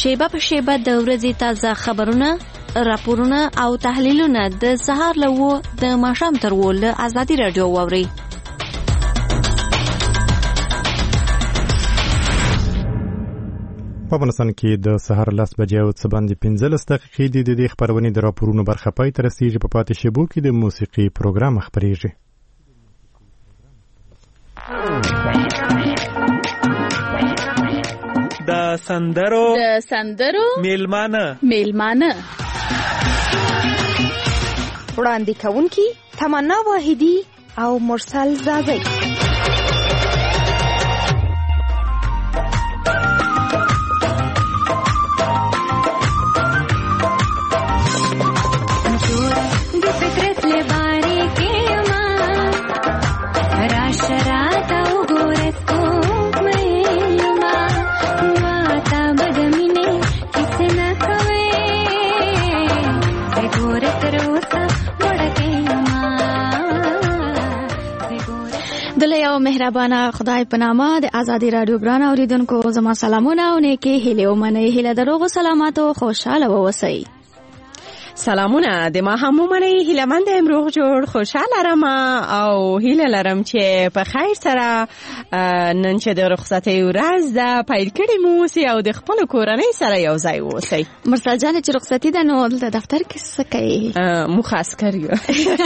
شیبه په شیبه د ورځې تازه خبرونه، راپورونه او تحلیلونه د سهار له 9 د ماښام تر 10 له ازادي راډیو واورئ. په افغانستان کې د سهار 10 بجې او څه باندې 15 دقیقې د دې خبرونې د راپورونو برخه پای ته رسیږي. په پاتې شیبو کې د موسیقي پروګرام خپرېږي. د سندرو میلمانه وړاندې کوونکي تمنا واحدی او مرسل زازی. او مهربانه خدای په نامه د ازادي رادیو ګران اوریدونکو زما سلامونه او نیکی هیله ومنئ. هیله دروغ سلامات او خوشاله اوسئ. سلامونه د ما هم ومنئ. هیله مند امروز جوړ خوشاله رم او هیله لرم چې په خیر سره نن چې د رخصتۍ ورځ ده پیل کړې مو اوسئ او د خپل کورنۍ سره یو ځای اوسئ. مرسل جان چې رخصتي ده نو دلته دفتر کې څه کوي؟ موږ عسکر یو.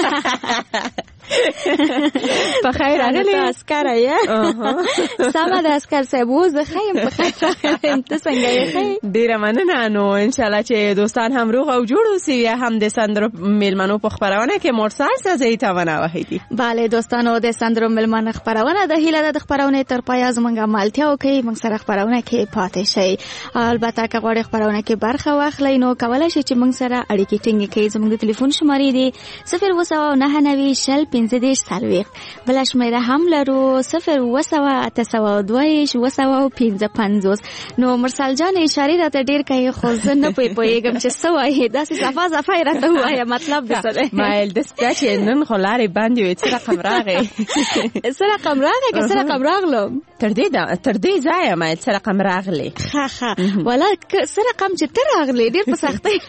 په خیر راغلی عسکر یې. سمه د عسکر صاحب زه خیم په خیر راغلم. ته څنګه یې؟ ډیره مننه. نو ان شاء الله چې دوستان هم روغ او جوړ اوسئ. هم د سندرو میلمنو په خبرونه کې مرسل زازی تمنا وحیدی. bale دوستانو د سندرو میلمنو خبرونه د هیله د خبرونه تر پای زمونږه مالتیا وکي. موږ سره خبرونه کې پاتې شي. البته که غواړئ خبرونه کې برخه واخلئ نو کولای شئ چې موږ سره اړیکې ټینګ کړئ. زموږ د ټلیفون شمارې دي 09090 بل شمېره هم لرو 080280255. نو مرسل جان اشاره راته ډیر کوي خو زه نه پوهیږم چې څه وایي. داسې صفه راته وایي مطلب دې څه دی؟ مایل د سپاچ نن خلارې باندې وي څه رقم راغی؟ څه رقم راغی که څه رقم راغلم تر دې ځایه مایل څه رقم راغلی؟ ښه ولا څه رقم چې ته راغلی ډیر په سختۍ.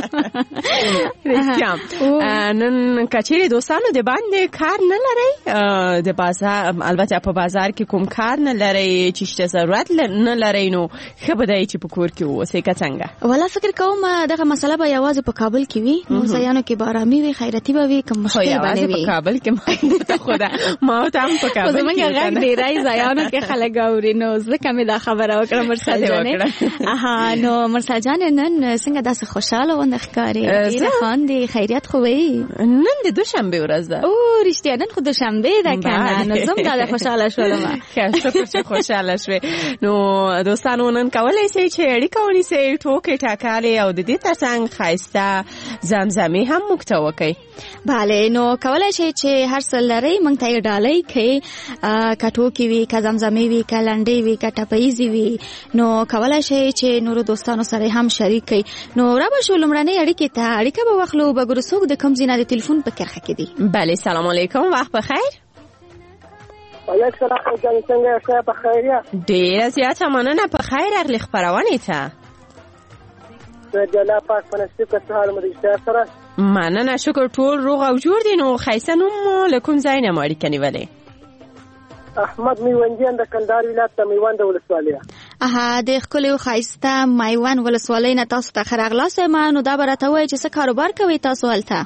نن کچېرې دوستانو د باندې کار نه لرئ د بازار، البته په بازار کې کوم کار نه لرئ چې شته ضرورت نه لرئ نو ښه به دی چې په کور کې اوسئ که څنګه؟ ولا فکر کوم دغه مسله به یوازې په کابل کې وي. موزیانو کې به آرامي وي، خیراتي به وي، که مشکل به نه وي. په کابل کې خدا ما ته هم په کابل کې زمونږ غږ ډیری ځایانو کې خلک اوري نو ځکه مې دا خبره وکړه مرسل جانې. نو مرسل جانې نن څنګه داسې خوشحاله ونه ښکارې؟ ډېره خاندې، خیریت خو وي؟ نن د دوشنبې ورځ ده. رښتیا نن خو دوشنبه ده کنه. نو زم دا خوشاله شولم. شکر چې خوشاله شوې. نو دوستانو نن کولای شئ چې اړیکه ونیسئ، ټوکې ټاکالې او د دې ترڅنګ ښایسته زمزمې هم موږ ته وکړئ. bale نو کولای شئ چې هر څه لرئ موږ ته یې ډالۍ کړئ. که ټوکې وي، که زمزمې وي، که لنډۍ وي، که ټپهیزې وي نو کولای شئ چې نورو دوستانو سره هم شریک کړئ. نو را به شو لومړنۍ اړیکې ته اړیکه به واخلو. به ګورو څوک د کوم ځای نه د تلیفون په کرښه کې دي. بله سلام علیکم، وخت بخیر. وعلیکم سلام جان، څنګه یې؟ په خیر یا؟ ډیره زیاته مننه. په خیر راغلی خپرونې ته. د الله پاک په نصیب که څه حال مو دې سره؟ مننه، شکر ټول روغ او جوړ دي. نو ښایسته نوم مو له کوم ځای نه مو اړیکه نیولې؟ احمد میوندیان د کندهار ولایت د میوند ولسوالۍ. د ښکلې او ښایسته میوند ولسوالۍ نه تاسو ته ښه راغلاست یم. نو دا به راته ووایئ چې څه کاروبار کوئ تاسو هلته؟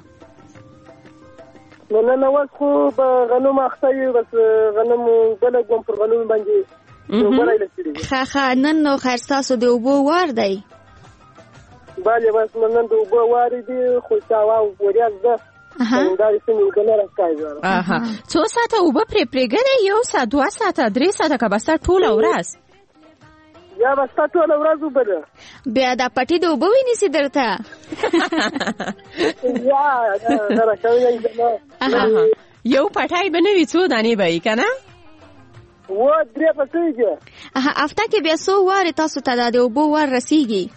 نو نن اول خو به غنم اخته یو، بس غنم بله کوم پر غنم باندې اوبه رایلسېدي. ښه نن نو خیر ستاسو د اوبو وار دی؟ بله بس نن د اوبو وار دی خو چاوا وریاض ده. څو ساعته اوبه پرې پرېږدئ؟ 1 ساعت، 2 ساعته، 3 ساعته که بسته ټوله ورځ؟ یا بسته ټوله ورځ اوبه ده. بیا دا پټي د اوبه ونیسي درته؟ یو پټای به نه وي، څو دانې به وي که نه؟ 3 پټۍ. هفته کې بیا څو وارې تاسو ته د اوبو وار رسیږي؟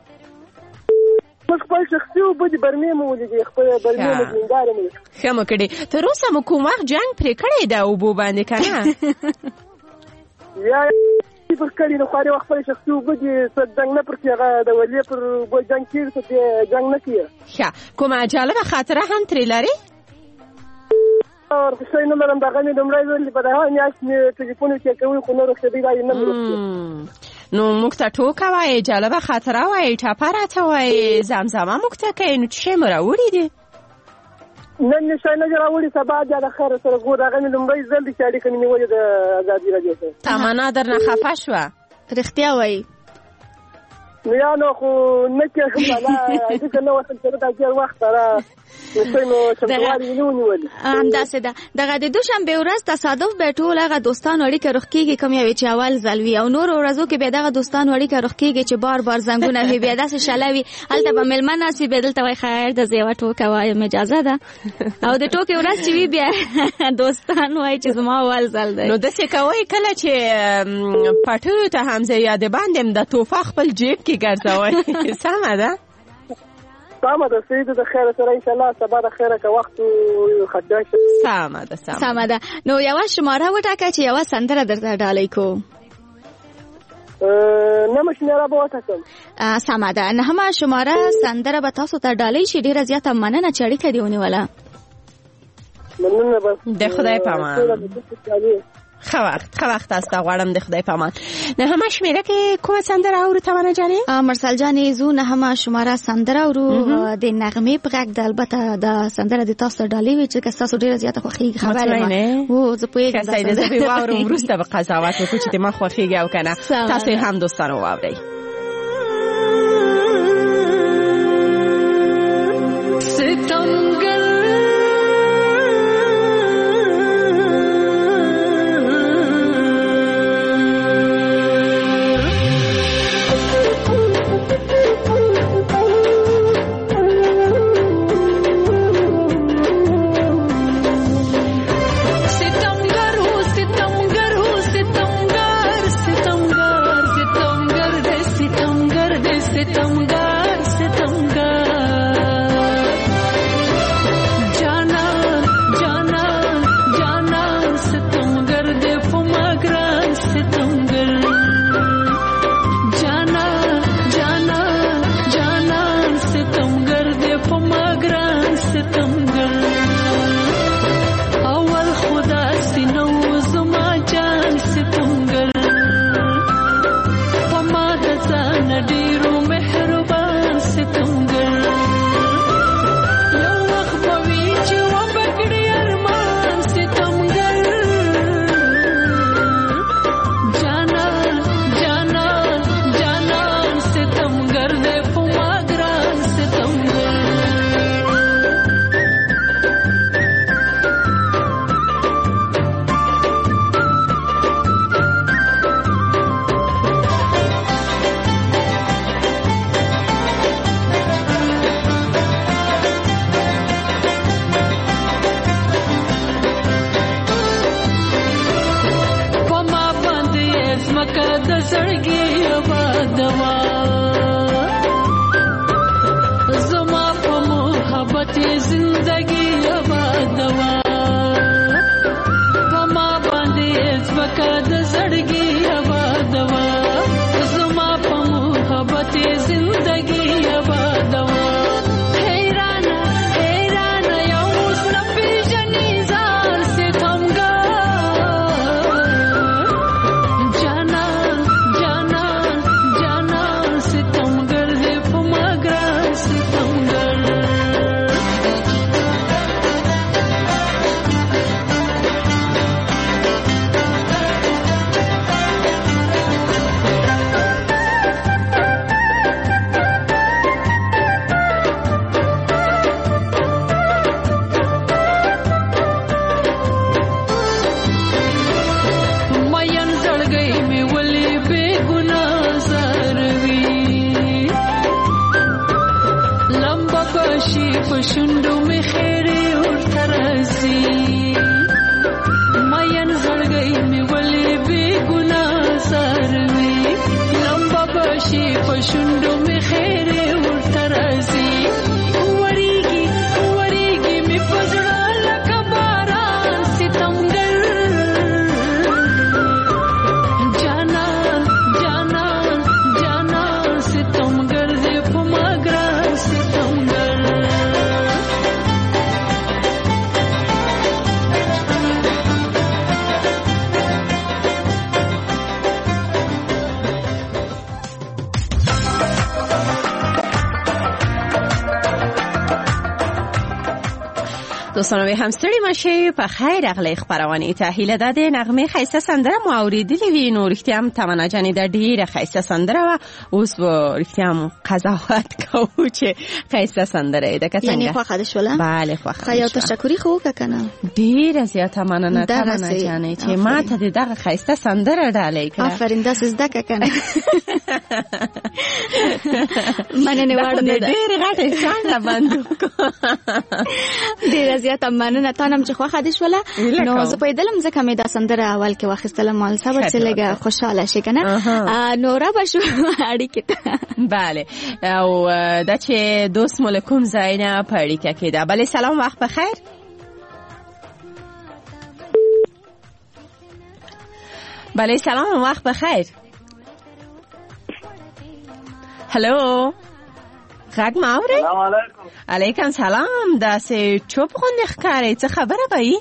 خپل شخصي اوبه د برمې مو ولیدې، خپل برمې مو دیندارې مو. ښه مو کړې. تر اوسه مو کوم وخت جنګ پرې کړی د اوبو باندې که نه؟ یا پر کړي نو خاري وخت پر شخصي وګړي څه جنگ نه پر کیږي د ولې پر وای جنگ کې څه جنگ نه کیږي. ښه کومه جالبه خاطره هم ترې لري؟ اور څه نه لرم دا غني دومره ځل په دغه میاشت مې ټلیفون کې کوي خو نور څه دی دا نه مرسته. نو موږ ته ټوکه وایي، جالبه خاطره وایي، ټاپه راته وایي، زمزمه موږ ته کوي، نو څه مو راوړي دي؟ نن نشای نه راوړي سبا د خیر سره ګور هغه مې لومړی ځل چې اړیکه مې نیولې د ازادي راډیو سره. تمنا درنه خفه شوه؟ رښتیا وایي نو یا نو خو نه کېږم بلا ځکه نه وصل کېده دا ډېر وخت را همداسې ده. دغه د دوشنبې ورځ تصادف به ټول هغه دوستانو اړیکه روغ کېږي کوم یو چې اول ځل وي او نور ورځو کې به دغه دوستانو اړیکه روغ کېږي چې بار بار زنګونه وي بیا داسې شله وي هلته به مېلمه ناست وي بیا دلته وایي خیر د زه یوه ټوکه وایم اجازه ده او د ټوکې ورځ چې وي بیا دوستان وایي چې زما اول ځل دی. نو داسې کوئ کله چې پټیو ته هم زه یادې باندې د توفه خپل جیب کې ګرځوئ سمه ده؟ سامه ده سید د خیر سره ان شاء الله سبا د خیره که وخت خدای شي. سامه ده. نو یوه شماره وټاکه چې یوه سندره درته ډالۍ کو. نهمه شماره به وټاکم. سامه ده. نهمه شماره سندره به تاسو ته ډالۍ شي. ډېره زیاته مننه چې اړیکه دې ونیوله. مننه بس د خدای په امان. ښه وخت تاسو ته غواړم د خدای په امان. نهمه شمېره کې کومه سندره اورو تمنا جانې؟ مرسل جانې زو نهمه شماره سندره اورو د نغمې په غږ د البته د سندره د تاسو ته ډالۍ وي چې تاسو ډېره زیاته خوښېږي خبره یم او زه پوهېږم ښه زه به واورم وروسته به قضاوت وکړو چې ما خوښېږي او که نه. تاسو یې هم دوستانو واورئ. ستمګر دوستانو به هم ستړي مشه په خیر اغلی خبرونه ته هیله ده د نغمه خیسته سندره مو اوریدلې وي نو رښتیا هم تمنا جانې د ډیره خیسته سندره و اوس رښتیا هم قضاوت کوو چې خیسته سندره ده که څنګه یعنی خو خدش ولا بله خو خیا تشکری خو کنه ډیره زیاته مننه تمنا جانې چې ما ته دغه خیسته سندره ډالې کړه آفرین داس زده کنه مننه وړاندې ډیره غټه څنګه بندو ډیره زیاته مننه تانم چې خو خدش ولا نو زه پیدلم ځکه مې دا سندره اول کې واخیستلم مال صبر چې لګه خوشاله شي کنه نو را بشو اړیکه بله او دا چې دوست ملکم زینا په اړیکه کې ده بله سلام وخت بخیر بله سلام وخت بخیر هلو غږ ما اوري سلام علیکم علیکم سلام دا سه چوپ غونډه ښکارې څه خبره وای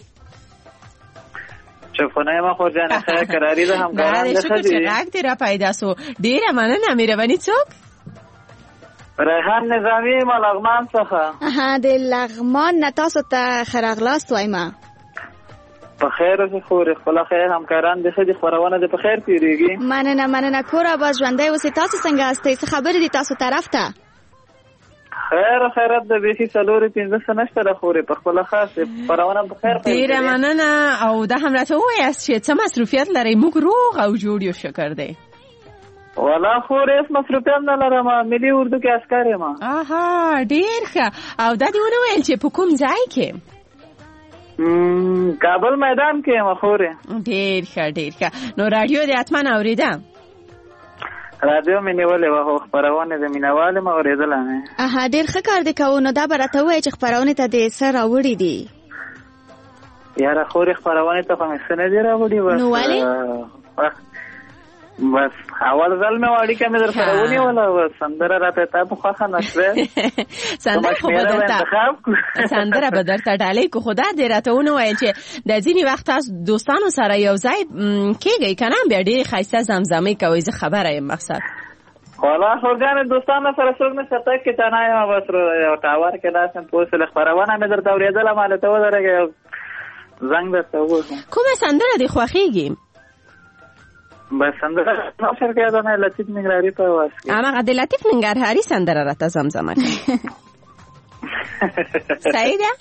چوپونه ما خو جان خیر قراری ده هم ګران ده چې غږ دې را پیدا سو ډیره مننه مهرباني څوک ریحان نظامی ما لغمان څخه د لغمان نه تاسو ته خرغلاست وایم په خیر او خور خپل خیر همکاران د خدي خبرونه د په خیر تیریږي مننه کورا باز ژوندۍ اوسې تاسو څنګه استئ څه خبر دي تاسو طرف ته خیر خیرت د بیخي سلوري 15 سنشته د خوري په خپل خاصه خبرونه په خیر ډیره مننه او دا هم راته وایاست چې څه مصروفیت لري موږ روغ او جوړ یو شکر دی ولا خور اس مصروفیت نه لرم ملي اردو کې عسكر یم آها ډیر ښه او دا دی ونه ویل چې په کوم ځای کې کابل میدان کې یم خور ډیر ښه نو رادیو دې اتمن اوریدم رادیو مې نیولې و خبرونه د مینوال ما اوریدل نه اها ډیر ښه کار دی کوو نو دا برته وای چې خبرونه ته دې سره راوړې دي یاره خوري خبرونه ته کوم څه نه دی راوړې نو ولی بس اول ځل مې وړي کې مې در سره ونی ولا سندره راته ته په خاصه نشوي سندره خو بدلته سندره بدلته ډالې کو خدا دې راته ونه وای چې د ځینی وخت تاسو دوستانو سره یو ځای کېږئ کنه بیا ډېر خاصه زمزمه کوي زه خبره یم مقصد والا خورګان دوستانو سره څوک نه ستای کې تنه یم بس یو ټاور کې داسې پوسله خبرونه مې درته اوریدل مال ته ودرګه زنګ درته وځم کومه سندره دی خوخیږي بس سندره نو شرکه ده نه لطیف ننګرهاري په واسه اما د لطیف ننګرهاري سندره راته زمزمه کوي صحیح ده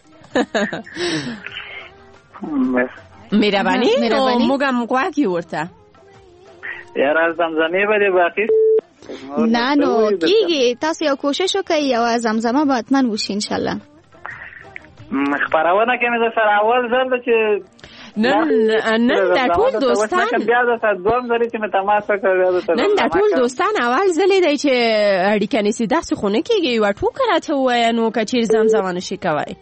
مهرباني او موږ هم غواړو ورته یاره زمزمه به باقي نه نو کیږي تاسو یو کوشش وکړئ یو زمزمه به اتمن وشي ان شاء الله خبرونه کې مې سره اول ځل چې نن دا ټول دوستان بیا د دوم ځل چې مې تماسه کړو نن دا ټول دوستان اول ځل دی چې اړیکه نسی داسې خونه کېږي یو ټوکه راته ووایه نو که چیرې زمزمه نشي کوی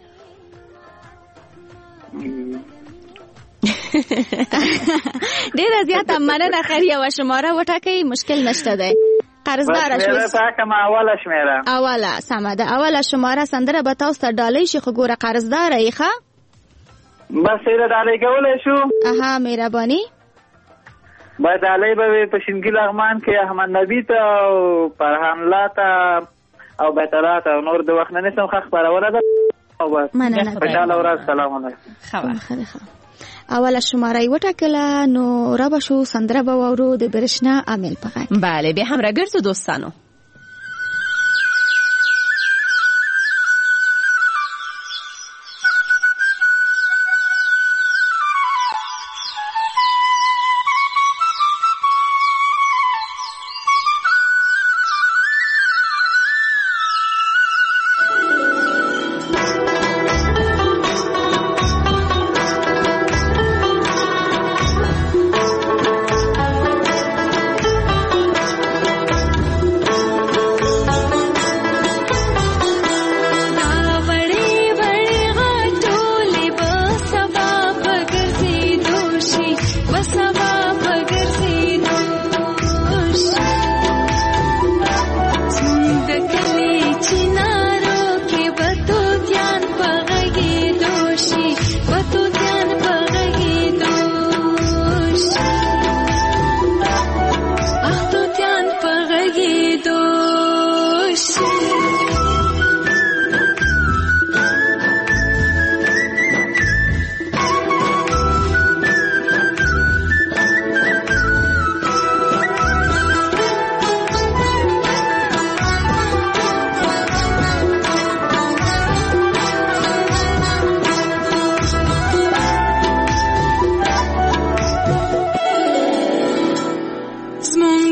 ډېره زیاته مننه خیر یوه شماره وټاکئ مشکل نشته دی قرضدار شو اوله شمیره اوله سمه ده اوله شماره سندره به تاسو ته ډالۍ شي خو ګوره قرضدار یې ښه بس یې ډالۍ کولی شو اها مهرباني به ډالۍ به په شینګي لغمان کې احمد نبی ته او فرحان الله ته او بیتلا ته نور د وخت نه نسم ښه خپرونه ده او بس خوشحاله ورځ سلام علیکم اوله شماره وټاکله نو را به شو سندره به واورو د برشنا عامل په غږ بله بیا هم راګرځو دوستانو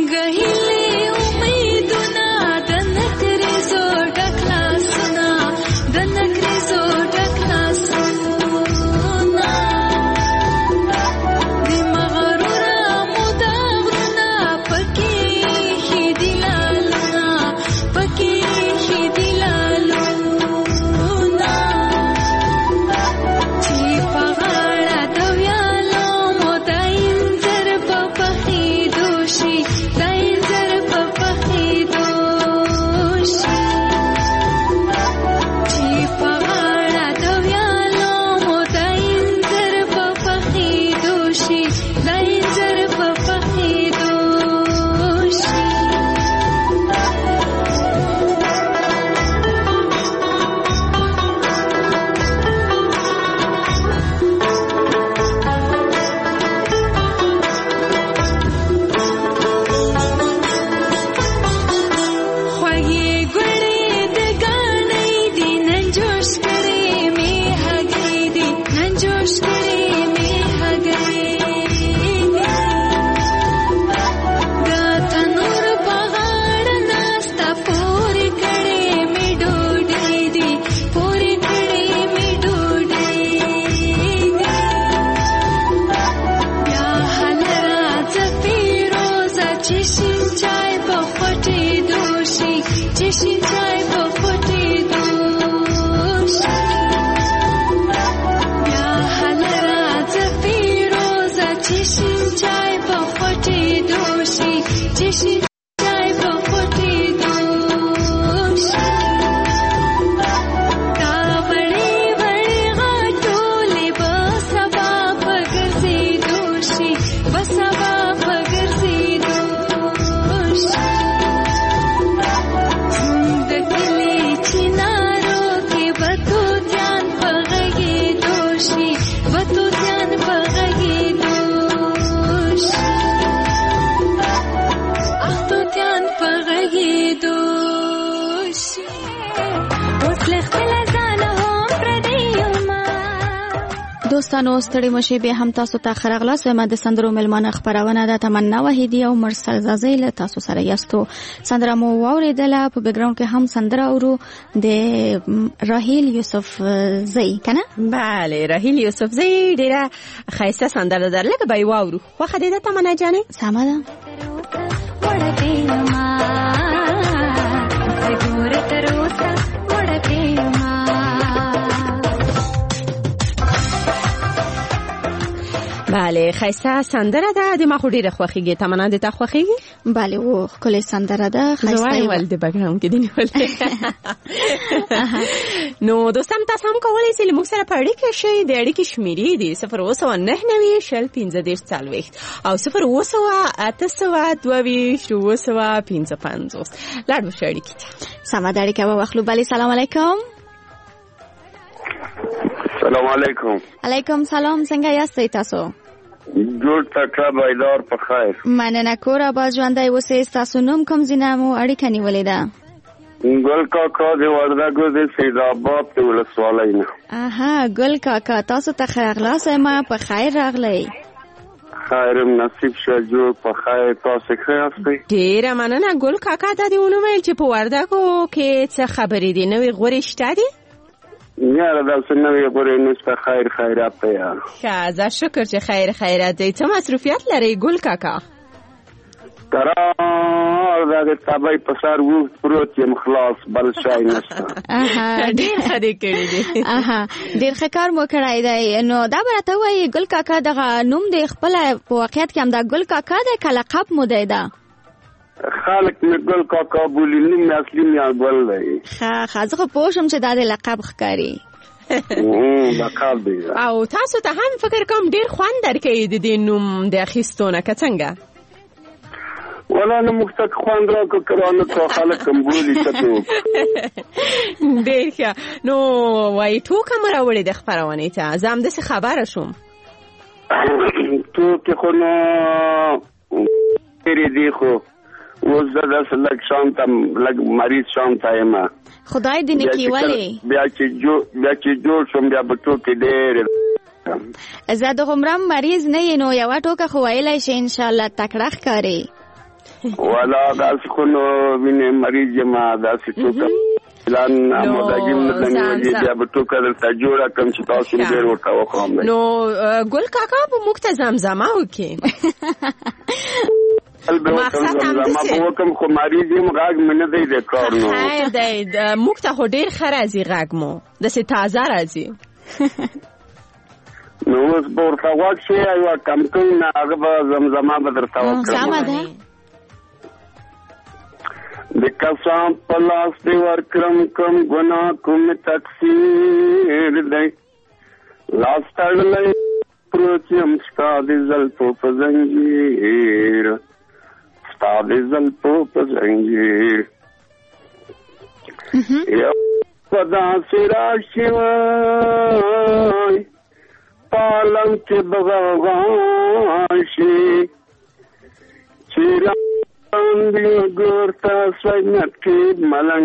دوستانو ستړي مشه به هم تاسو ته خرغلا سم د سندرو ملمانه خبرونه د تمنا وحیدی او مرسل زازی له تاسو سره یاستو. سندره مو واوریدله په بیک گراوند کې هم سندره اورو د راهیل یوسف زئی کنه. بله راهیل یوسف زئی ډیره خایسته سندره ده لکه به واورو. خو خدای ته تمنا جانې سمه ده. بله خیسته سندره ده د ما خو ډیره خوښیږي. تمنا د تا خوښیږي؟ بله و ښکلې سندره ده خیسته ول د بګراوند کې دی ولې. نو دوستان تاسو هم کولای شئ موږ سره پړې کې شئ. د اړیکې شمیرې دي 009901540 او 080822255 لاړ وشو اړیکې ته. سمه ده اړیکه واخلو. بله سلام علیکم. سلام علیکم. علیکم سلام. څنګه یاستئ تاسو؟ جوړ تکړه بایدار په خیر. مننه کور آباد ژوندی اوسئ. تاسو نوم کوم ځای مو اړیکه نیولې ده؟ ګل کاکا د وردګو د سیدآباد د ولسوالۍ نه. اها ګل کاکا تاسو ته خیرغلا سم په خیر راغلی. خیرم نصیب شه جوړ په خیر. تاسو ښه یاستئ؟ ډیره مننه ګل کاکا. دا دی ونه ویل چې په وردګو کې څه خبرې دي نوې غوري شته دي؟ یاره دا څنګه غوړې نشته. خیر خیرات ته یار. ښه زه شکر چې خیر خیرات دی. څه مصروفیت لري ګل کاکا؟ قرار دا د تابای په سر وو پروت یم خلاص بل شای نشته. ډیر ښه دی کړی دی. ډیر ښه کار مو کړی دی. نو دا برته وایي ګل کاکا دغه نوم د خپل په واقعیت کې هم دا ګل کاکا دی که لقب مو دی ده؟ خالق می ګل کاکا بولی نیم اصلي میا ګل دی. ښه زه خو پوه شم چې دا د لقب ښکاري. لقب دی. او تاسو ته هم فکر کوم ډیر خوند درکوي د دې نوم د اخیستونه که څنګه؟ ولا نه مختک خوند راکو کرانه تو خالق هم بولی کتو. ډیر ښه. نو وای ټوکه مو راوړې د خپرونې ته. زه همداسې خبره شوم. ټوکې خو نو ډېرې دي خو اوس زه داسې لږ شام ته لږ مریض شام ته یم. خدای دې نیکي ولې. بیا چې جوړ شم بیا به ټوکې ډېرې. زه د غمرم مریض نه یې نو یوه ټوکه خو ویلی شي انشاءالله تکړه ښکاري. ولا داسې خو نو وینې مریض یم داسې ټوکه اعلان مداجم نه لنګي بیا به ټوکه درته جوړه کړم چې تاسو ډېر ورته وکړم. نو ګل کاکا په موږ ته زمزمه وکړي. مقصد هم دسې وکم خو مریض یم غږ مې نه دی د کار نو خیر دی موږ ته خو ډېر ښه راځي غږ مو داسې تازه راځي. نو اوس به ورته غوږ شي یوه کمپنۍ نه هغه به زمزمه به درته وکړم. سمه ده. د قسم په لاس دې ورکړم کوم ګناه کوم تقصیر دی لاس تړلی پروت یم ستا د زلفو په زنجیر ستا د زلفو په زنجیر یو په داسې راشي وای پالم کې بغاغا شي چې ګورتا سوینت کې ملنګ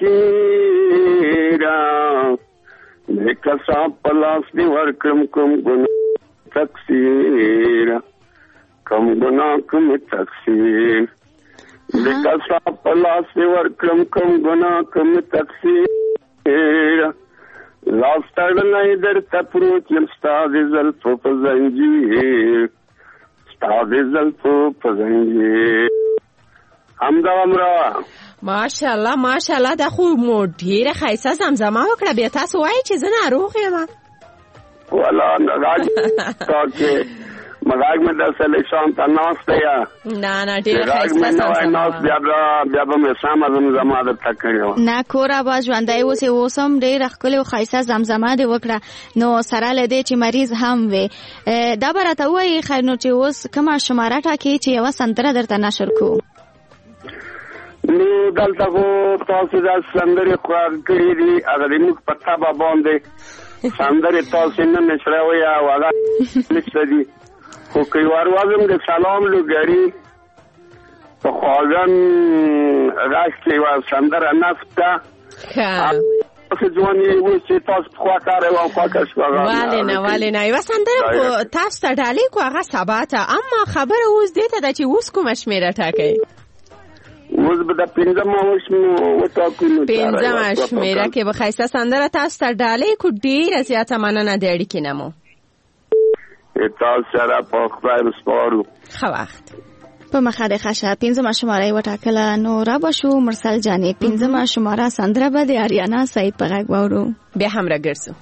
پکیرا نیکا صاحب پلاس دی ورکم کوم ګناه تقصیر کم ګناه کوم تقصیر نیکا صاحب پلاس دی ورکم کوم ګناه کوم تقصیر لاس تړلای درته پروت یم ستا د زلفو په زنجیر ستا د زلفو په زنجیر همدا امرا. ماشاءالله ماشاءالله دا خو مو ډیره ښایسته زمزمه وکړه. بیا تاسو وایئ چې زه ناروغ یم. والا غږ تاکي مګاګ مې د سلیشان ته ناشته یا نه ډیره ښایسته زمزمه بیا به مې سم زمزمه درته کړې وه. نه کور ابا ژوندی اوسې اوس هم ډېره ښکلې او ښایسته زمزمه دې وکړه. نو سره له دې چې مریض هم وې دا به راته ووایي خیر نو چې اوس کومه شماره ټاکې چې یوه سندره درته نشر کړو. نو دلته خو تاسو دا سندرې خوږ کړي دي هغه د موږ په طبع باندې سندرې تاسو نه مشروي او هغه نشته دي خو که یو اروازم د سلام لوګري په خواږن غږ کې یوه سندره نصب ده تاسو ځواني اوس چې تاسو خوا کار او خوښه شوه ولې نه یوه سندره خو تاسو ته ډالۍ کو هغه سبا ته اما خبره اوس دې ته ده چې اوس کومه شمېره ټاکئ. اوس به د پنځمه وټاکو. پنځمه شمېره کې به ښایسته سندره تاسو ته ډالۍ کو. ډېره زیاته مننه د اړیکې نه مو. تاسو سره په خدای سپارو. ښه وخت. په مخه د ښه پنځمه شماره یې وټاکله. نو رابه شو مرسل جانې پنځمه شماره سندره به د آریانا سعید په غږ واورو. بیا هم راګرځو.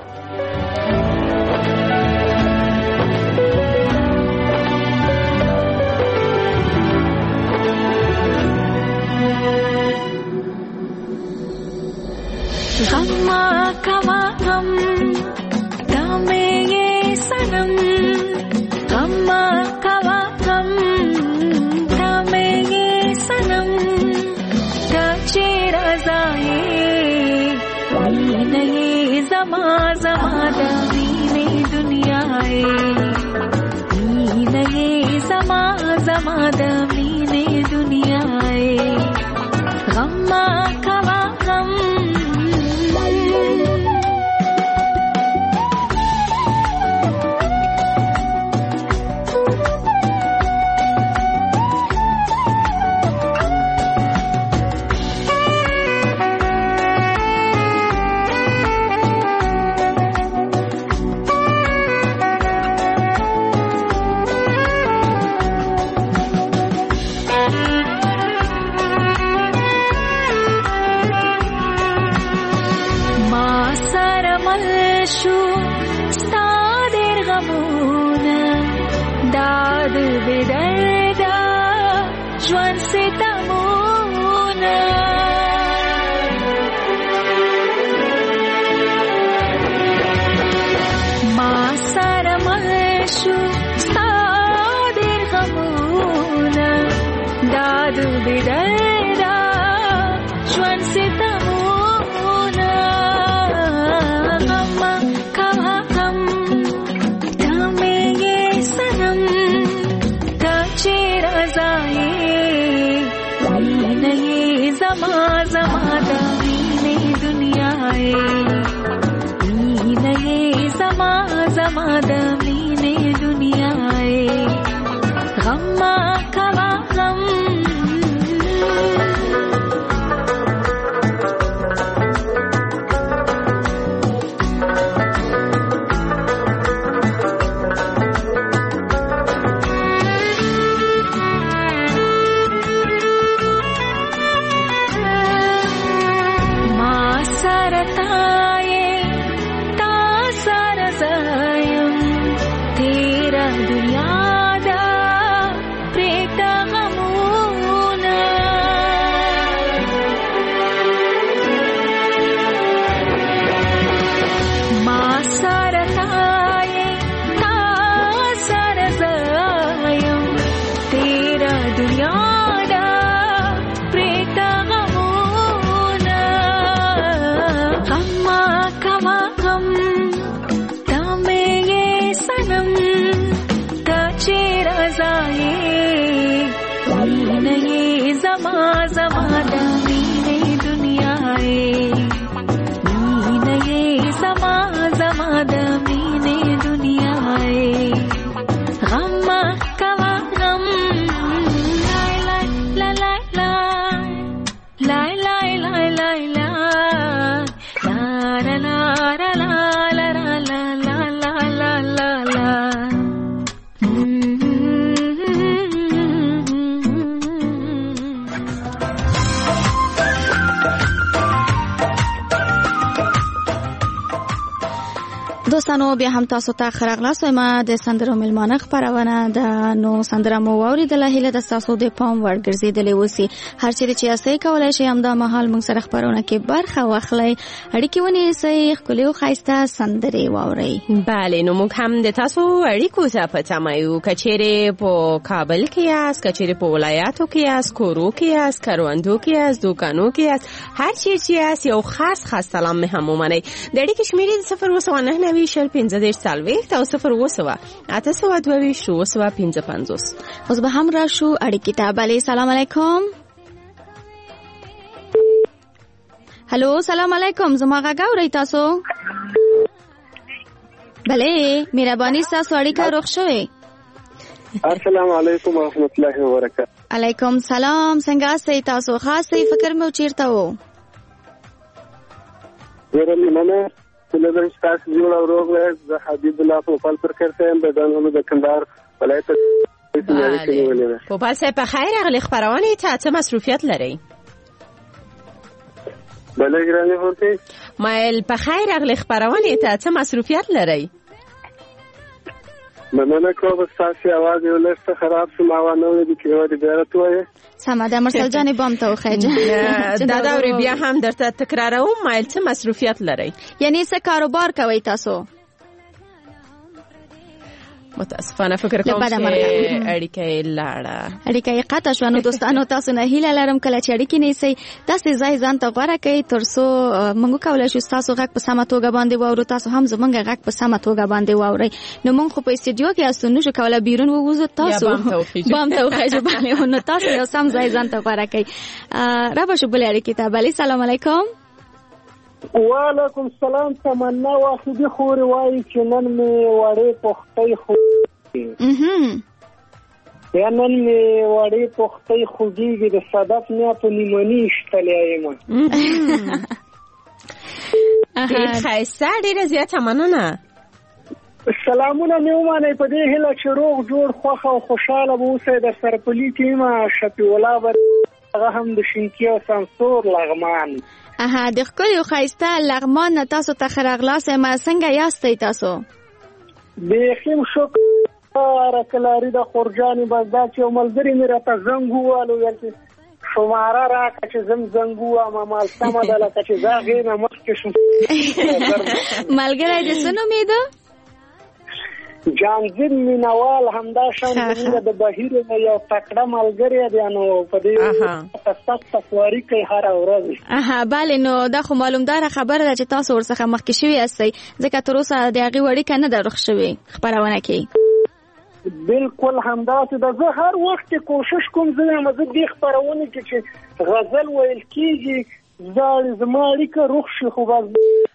غم کوا غم دامے یہ سنم غم کوا غم دامے یہ سنم کچے رضائے نہیں زما زما دامے دنیا نہیں زما زما دامے دنیا غم کوا غم दमीने दुनिया गम्मा कवा गम زما زما د مینې دنیا مینې زما زما د مینې دنیا غم کوا غم لای لای لای لای لای لای لای دوستانو بیا هم تاسو ته خراغلاس ما د سندرو ملمانه خبرونه د نو سندره مو اوریدله هیله د تاسو د پام وړ ګرځیدلې وسی هر چیرې چې اسې کولای شي هم د مهال موږ سره خبرونه کې برخه واخلي اړیکې ونیسئ خپل او خایسته سندرې واوري. بله نو موږ هم د تاسو اړیکو ته پته یو کچېره په کابل کې یاست کچېره په ولایتو کې یاست کورو کې یاست کاروندو کې یاست دوکانو کې یاست هر چیرې چې یاست یو خاص سلام مې هم ومنئ. د اړیکې شمیرې 0 شل 15 سالويخت او 0 وسوه 822 وسوه 55. اوس به هم راشو اړیکې ته. بله سلام علیکم. هلو سلام علیکم زما غږ اورئ تاسو؟ بله مهرباني تاسو اړیکه روغ شوې. السلام علیکم ورحمت الله وبرکاته. علیکم سلام څنګه استئ تاسو؟ خاص فکر مې چیرته وو؟ ورمنه لذا استاذ جوړ او روغ زه حبیب الله په خپل پر کړم د دانو د کندهار ولایت په پاسه په خیر اغلی خبرونه ته څه مصروفیت لري؟ بله ګرانه هوته مایل په خیر اغلی خبرونه ته څه مصروفیت لري؟ مننه کوم تاسو आवाज یو لږ خراب شو ما ونه دي کې ودی بیرته وای سمه ده مرسل جان بام ته خېجه دا دوري بیا هم درته تکراروم مایل څه مصروفیت لري؟ یعنی څه کاروبار کوي تاسو؟ متاسفانه فکر کوم چې اړیکې لاړه اړیکې قطع شو. نو دوستانو تاسو نه هیله لرم کله چې اړیکې نیسئ تاسو ځای ځان ته غوړه کړئ ترڅو موږ کولای شو تاسو غږ په سمه توګه باندې واورو تاسو هم زمونږ غږ په سمه توګه باندې واورئ. نو موږ خو په استودیو کې اسو نشو کولای بیرون ووزو تاسو بام ته وخیجه باندې نو تاسو یو سم ځای ځان ته غوړه کړئ. را به شو بل اړیکې ته. بله سلام علیکم. وعلیکم السلام. تمنا واخدي خوري وای چې نن می وړې پختې خو یا نن می وړې پختې خوږیږي د صدف نه په نیمونی شتلې یم. ډېر ښایسته ډېره زیاته مننه. سلامونه مې ومنئ په دې هیله چې روغ جوړ خوښ او خوشحاله به اوسئ. در سره په لیک یم شفیع الله به هغه هم د شینکي او سمسور لغمان. د ښکلي او ښایسته لغمان نه تاسو ته ښه راغلاست یم. څنګه یاستئ تاسو؟ بیخي م شکر کلاري د خورجانې بس دا چې یو ملګري مې راته زنګ ووهلو ویل چې شماره راکړه چې زم زنګ ووهم مال سمه ده لکه چې زه هغې نه مخکې شم. ملګری د څه نومېده؟ جانزین مینوال همدا شان زموږ د بهیر نه یو تکړه ملګری دی نو په دې سخت سواری کوي هره ورځ. بله نو دا خو معلومداره خبره ده چې تاسو ورڅخه مخکې شوي یاستئ ځکه تر اوسه د هغې وړیکه نه ده روغ شوې خپرونه کې. بالکل همداسې ده. زه هر وخت کې کوشش کوم زه یم زه دې خپرونې کې چې غزل ویل کېږي زما اړیکه روغ شي خو بس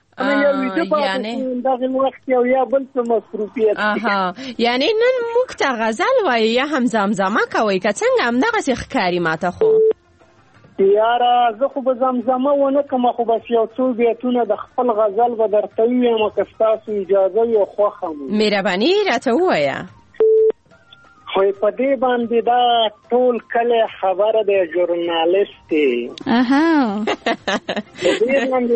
دغه وخت یا بل څه مصروفیت. یعنی نن موږ ته غزل وایي یا هم زمزمه کوئ که څنګه همدغسې ښکاري ماته خو یاره زه خو به زمزمه ونه کړم خو بس یو څو بیتونه د خپل غزل به درته ووایم که ستاسو اجازه وي خوښه مو مهرباني راته ووایه. خو په دې باندې دا ټول کله خبره د ژورنالیست دی. په دې باندې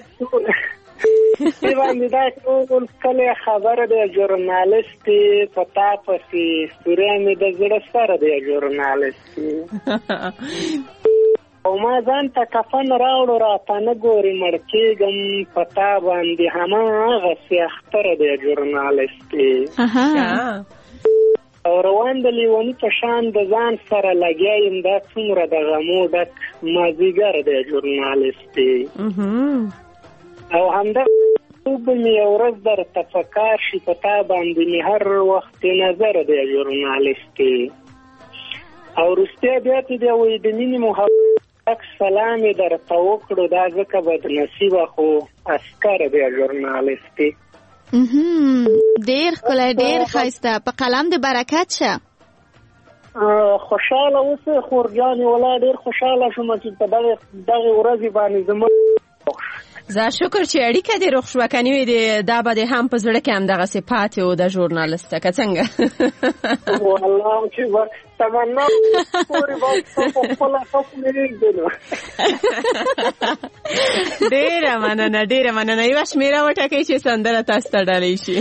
دا ټول کله خبره د ژورنالیست پتا پسې ستوري مې د زړه سره د ژورنالیست او ما ځان ته کفن راوړو راته نه ګوري مړ کېږم پتا باندې هماغسې اختره د ژورنالیست او روان د لیوني په شان د ځان سره لګیا یم دا څومره د غمو ډک مازدیګر دی ژورنالیست او همدغه به مې یو ورځ درته په کار شي په تا باندې مې هر وخت نظر دی ژورنالیست او وروسته بیا چې دی وایي د مینې محبت سلام یې درته وکړو دا ځکه بدنصیبه خو عسکر دی ژورنالست دی. ډېر ښکلی ډېر ښایسته په قلم د برکت شه. خوشحاله اوسئ خورجانې ولا ډېر خوشحاله شوم چې په دغې ورځې باندې زموږ زه شکر چې اړیکه دې روغ شوه که نه وي دا به دې هم په زړه کې همدغسې پاتې و د ژورنالسته که څنګه والله چې تمنا پورې به په خپله پرېږدو نو. ډېره مننه یوه شمېره وټاکئ چې سندره تاسو ته ډالۍ شي.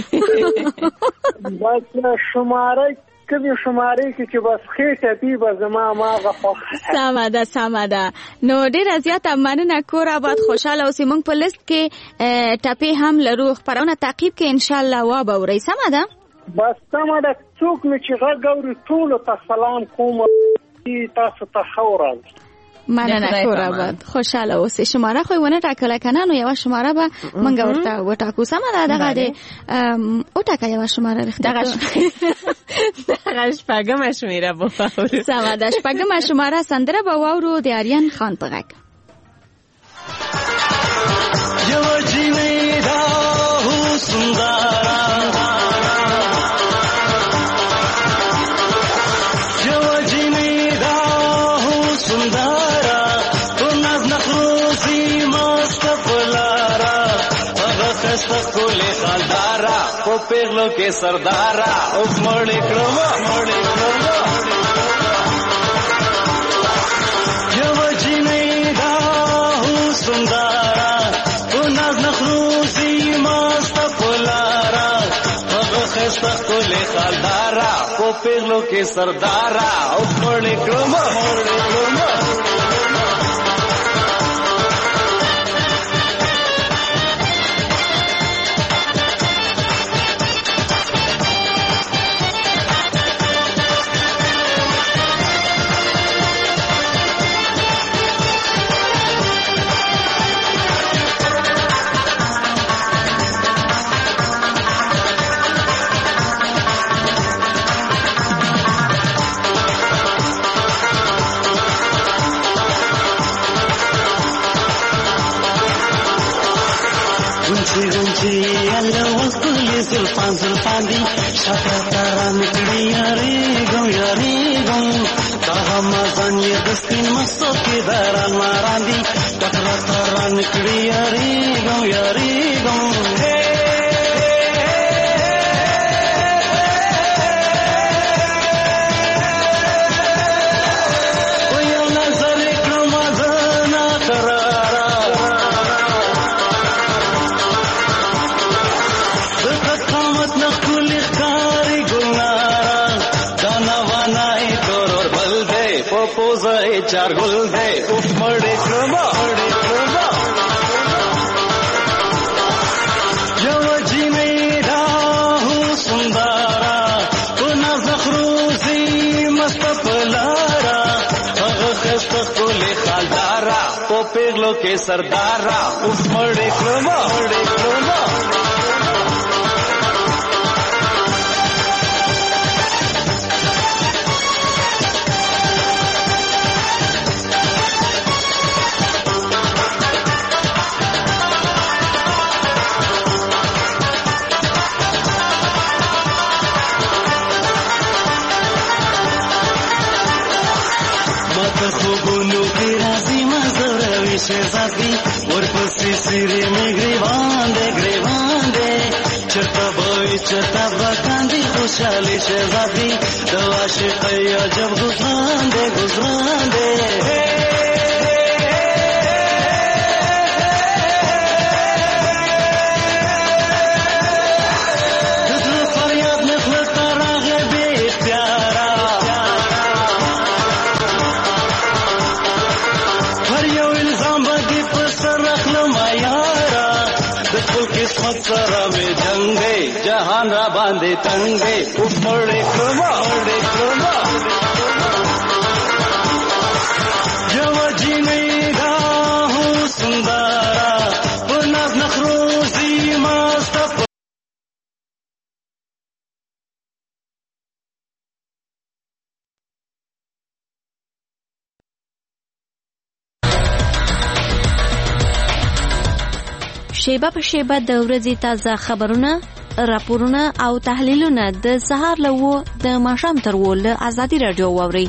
بس شماره کومې شمارې کې چې بس ښې ټپي به زما هماغه خوښ. سمه ده نو ډېره زیاته مننه کور آباد خوشحاله اوسئ. موږ په لیست کې ټپې هم لرو خپرونه تعقیب کې انشاءالله وابورئ. سمه ده بس سمه ده څوک مې چې غږ اوري ټولو ته سلام کوم تاسو ته ښه ورځ. مننه کور آباد خوشحاله اوسئ. شماره خو یې ونه ټاکله که نه نو یوه شماره به موږ ورته وټاکو. سمه ده دغه د وټاکه یوه شماره دغه شپږمه شمېره به واورو. سمه ده شپږمه شماره سندره به واورو د آریان خان په غږ. یوه جینۍ ده سندره په پیغلو کې سردارا اوس مړې کړم یو جینۍ دا سندارا په ناز نخروزي ماست پلارا هغه خسته کولې خالدارا په پیغلو کې سردارا اوس مړې کړم زلفاندی شاکر تاران کړي یاري ګم دا مزان یې د سپین مستو کې داران ماران دي شاکر تاران کړي یاري ګم चार गुल दे उफ मड़े क्रमा यव जीने राहु सुंदरा पुना जखरूजी मस्त पलारा खस्त कोले खालदारा पो पेगलो के सरदारा उफ मड़े क्रमा शहजादी और पसी सिरे में ग्रेवांदे चरता बोई चरता बकांदी खुशहाली शहजादी दवा शिकैया जब गुजरांदे फरियाद में खलता रागे बे प्यारा किस्मत सरा में जंगे जहान रा बांधे तंगे उफ मड़े जब जीने राहु सुंदरा पुनः नखरूजी मस्त شیبه په شیبه د ورځې تازه خبرونه، راپورونه او تحلیلونه د سهار له 9 د ماښام تر 10 له ازادي راډیو واورئ.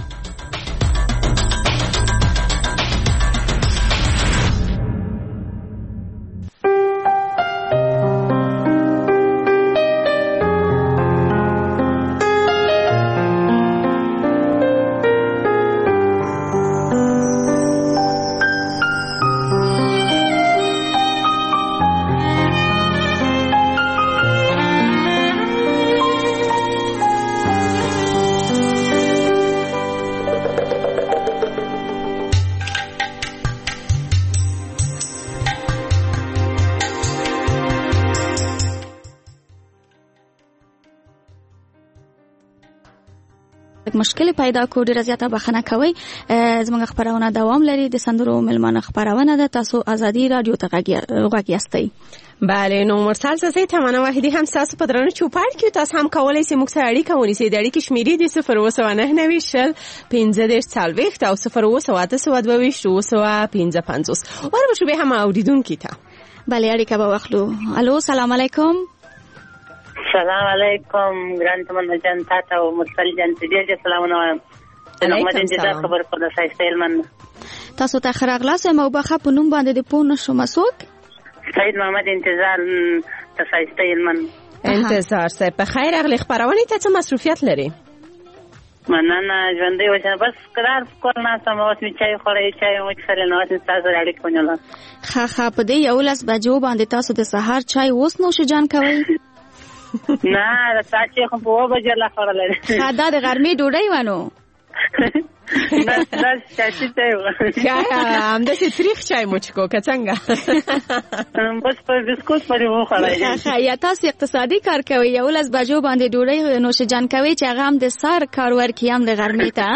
مشکل پیدا کو ډیره زیاته بخښنه کوي. زموږ خبرونه دوام لري. د سندرو ملمانه خبرونه ده. تاسو ازادي رادیو ته غږ یاستئ. بله نو مرسل زه تمنا واحدی هم تاسو په درنه چوپړ کې تاسو هم کولای شئ موږ سره اړیکه ونیسئ. د اړیکې شمیرې د 029901540 او 02822 ورته به هم اوریدونکو ته. بله اړیکه به واخلو. الو سلام علیکم. سلام علیکم ګران تمنا جان تاسو او مرسل جان دې سلامونه وایم. محمد انتظار خبر پر سایسته علمن. تاسو ته خراغلاس مو بخښه په نوم باندې د پون شو مسوک سید محمد انتظار ته سایسته علمن. انتظار سه په خیر اغلی خبرونه ته څه مصروفیت لري؟ مننه ژوندې وشه بس قرار کول نه سم اوس می چای خورې چای مو سره نو تاسو اړیکه ونیول. خا په دې 11 بجو باندې تاسو د سحر چای اوس نو شجان کوي؟ نه دا چې خو په وبجه لا خورلې. دا د غرمې ډوډۍ ونه. دا چې ته یا هم د تاریخ چای مو چکو کڅنګ. بس په بسکوټ باندې مو خړای. یا تاسو اقتصادي کار کوي 11 بجو باندې ډوډۍ نو شجان کوي چې هغه هم د سار کار ورکی هم د غرمې ته.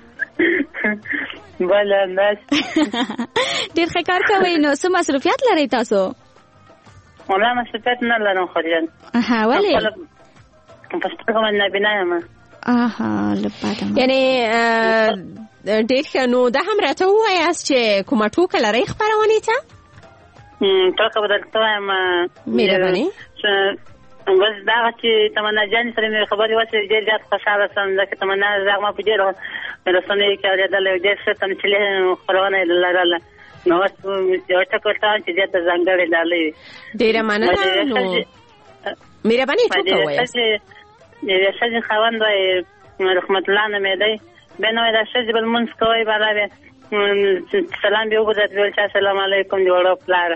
بل نه ډیر ښه کار کوي. نو څه مصروفیت لري تاسو؟ ولا مصروفیت نه لرم خوريان. ولی؟ پس کوم نه بنایم. لپاره یعنی ډیر ښه. نو دا هم راته وایاست چې کومه ټوکه لري خبرونه ته؟ ټوکه بدلته وایم. مهرباني. بس دا چې تمنا جان سره مې خبرې وکړې ډېر زیات خوشاله شوم ځکه تمنا زما په ډېر رسنۍ کې اورېدل ډېر ښه تمثیل خبرونه لرله. نو اوس یو ټکو ته چې دې ته ځانګړې ډالې ډېره مننه. نو مهرباني ټوکه وایاست. یو ښځې خاوند وایي رحمت الله نومې دی. بیا نو دا ښځې بل لمونځ کوی بالا بیا سلام بیا وګورئ ویل چې السلام علیکم د وړو پلاره.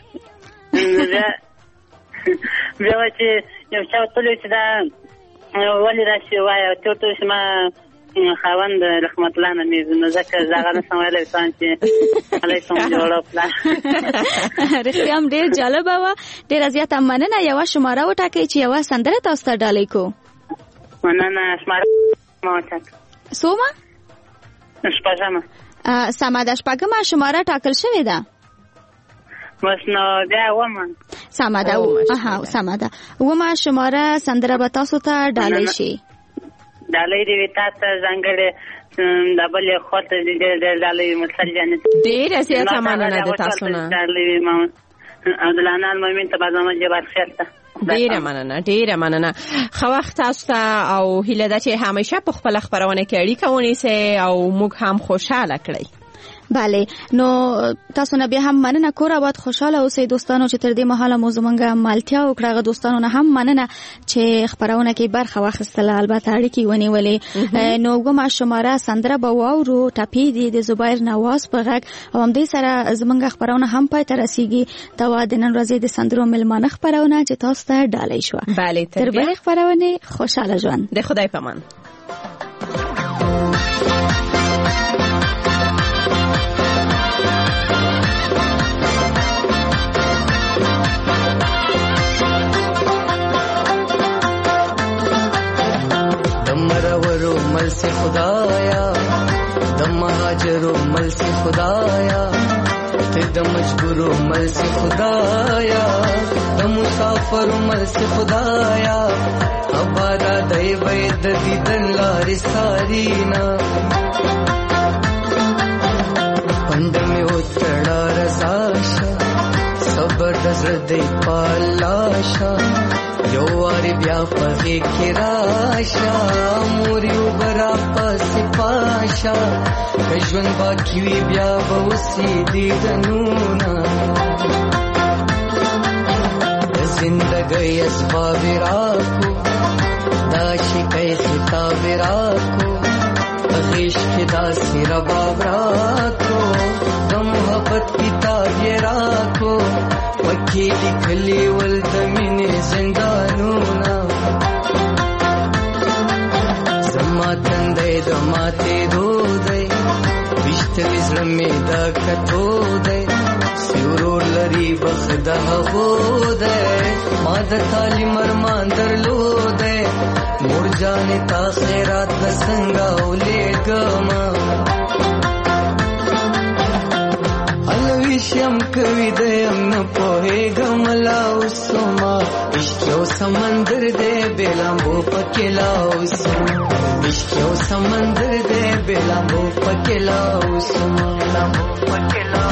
بیا وایي چې یو چا ورته وویل چې دا ولې راشي وایه ورته ورته وویل چې ما خاوند رحمت الله نومېږي نو ځکه زه هغه نشم ویلی چې علیکم د وړو پلاره. رښتیا هم ډېر جالبه وه. ډېره زیاته مننه. یوه شماره وټاکئ چې یوه سندره تاسو ته ډالۍ کو. مننه. شماره ما وټاکه. څومه؟ شپږمه. سمه ده. شپږمه شماره ټاکل شوې ده. بس نو بیا اومه. سمه ده. سمه ده. اومه شماره سندره به تاسو ته ډالۍ شي. ډالۍ دې وي تا ته ځانګړې د بلې خوا ته ډالۍ مرسل جانې ډېره زیاته مننه د تاسو نه. ډالۍ وي ما عبدالحنان المؤمن ته بعض محمد جبار خیر ته ډېره مننه. ډېره مننه. ښه وخت تاسو ته او هیله ده چې همیشه په خپله خپرونه کې اړیکه ونیسئ او موږ هم خوشحاله کړئ. بله نو تاسو نه بیا هم مننه. کور آباد خوشاله اوسئ دوستانو چې تر دې مهاله مو زمونږ ملتیا وکړه. هغه دوستانو نه هم مننه چې خبرونه کې برخه واخیستله. البته اړیکې ونیولې. نو اوومه شماره سندره به واورو. ټپې دي د زبیر نواز په غږ او همدې سره زمونږ خبرونه هم پای ته رسیږي. دا وه د نن ورځې د سندرو مېلمانه خبرونه چې تاسو ته ډالۍ شوه. بله تر بلې خبرونې خوشحاله ژوند. د خدای پامان. मल से खुदाया दम महाजरो मल से खुदाया फिर दम मजबूरो मल से खुदाया दम मुसाफर मल से खुदाया अबादा दय वैद दीदन लारी सारीना पंड में उतड़ा रसाशा सब زبردست دی پالاشا یو واری بیا پغی کی راشا موری وبرا پس پاشا کژون باکی وی بیا بوسی دی دنونا زندگی اسباب راکو داشی کئی خطاب راکو بغیش کی داسی رباب راکو دم محبت کتاب یہ راکو وکی لکھلی والدمین زندانونا زما تندے دماتے دو دے بشتوی زرمی دا کتو دے سیورور لری بخدا ہو دے ماد تالی مرمان در لو دے مور جانے تا خیرات بسنگا اولے گما الویشم کوي دیم نه پوهېږم لا اوسما عشق یو سمندر دی بېلامبو پکې لا اوسما عشق یو سمندر دی بېلامبو پکې لا اوسما پکې لا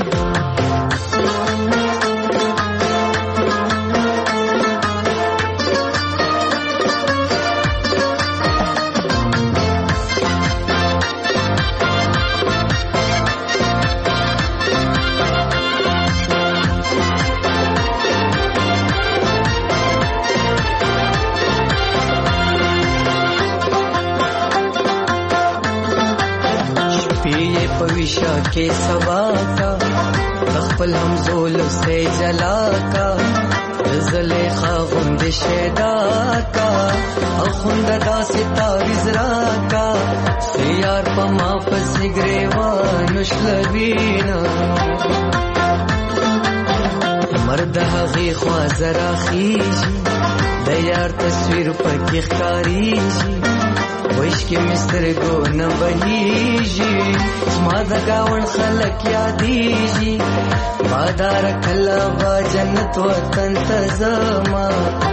पविशा के सबा का तखपल हम जोल से जला का ज़लेखा गुंद शेदा का अखुंद दासिता विजरा का सियार पमा पसिग्रेवा नुशलबीना मर्द हगी ख्वाजरा खीजी दयार तस्वीर पकी खारीजी وishki mistergo na bahiji mada gawan khalak yadiji madar kalaba jannat watan tazama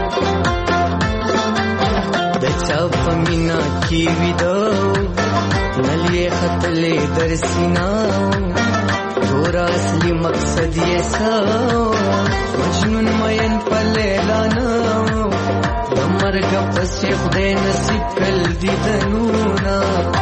da chap mina ki vido naliye khatle darsina gora asli maqsad ye sa majnun mayan palelana مرګ پسې خدای نصیب کل دي دنونا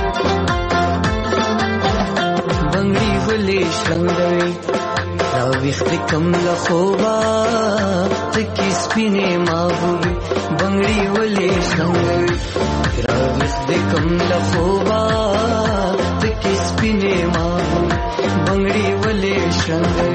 بنګړي ولې شلنګوي دا وخت کم له خوبا تکي سپینې ماوي بنګړي ولې شلنګوي دا وخت کم له خوبا تکي سپینې ماوي بنګړي ولې شلنګوي